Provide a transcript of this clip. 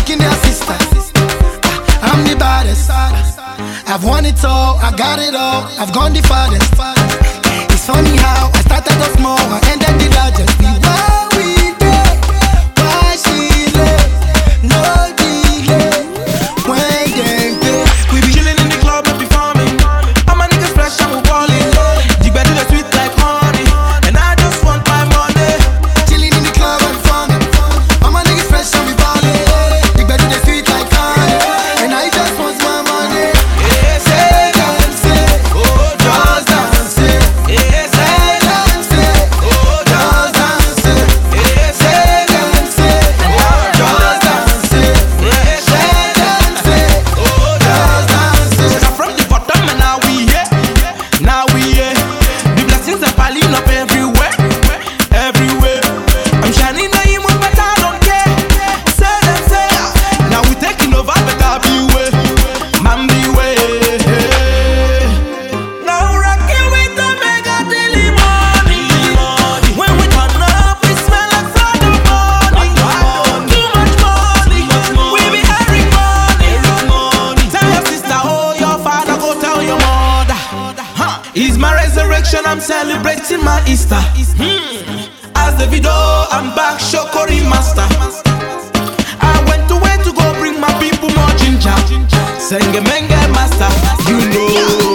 fucking their sister. I'm the baddest. I've won it all, I got it all, I've gone the farthest. It's funny how I started off small, I ended the largest. Why we there? Why she late? No delay. When they pay, we be chilling in the club, not performing. All my niggas fresh and we ballin'. The bed is sweet like honey, and I just want my money. chilling in the club and farming. All my niggas fresh and we ballin'. The bed is sweet like honey, and I just want my money. Say dance, oh just dance, say dance, oh just dance, say dance, oh just dance, say dance, oh just dance. Start from the bottom and now we here, now we here. The blessings are piling up everywhere, everywhere. I'm shining now you move, but I don't care. Say them say, now we taking over, better beware, man beware. Now rocking with the mega daily money. When we turn up, we smell like Friday morning. Too much money, we be having money. Tell your sister, oh your father, go tell your mother. It's my resurrection, I'm celebrating my Easter. As the video, I'm back, Shokori master. I went away to go bring my people more ginger. Senge menge master, you know.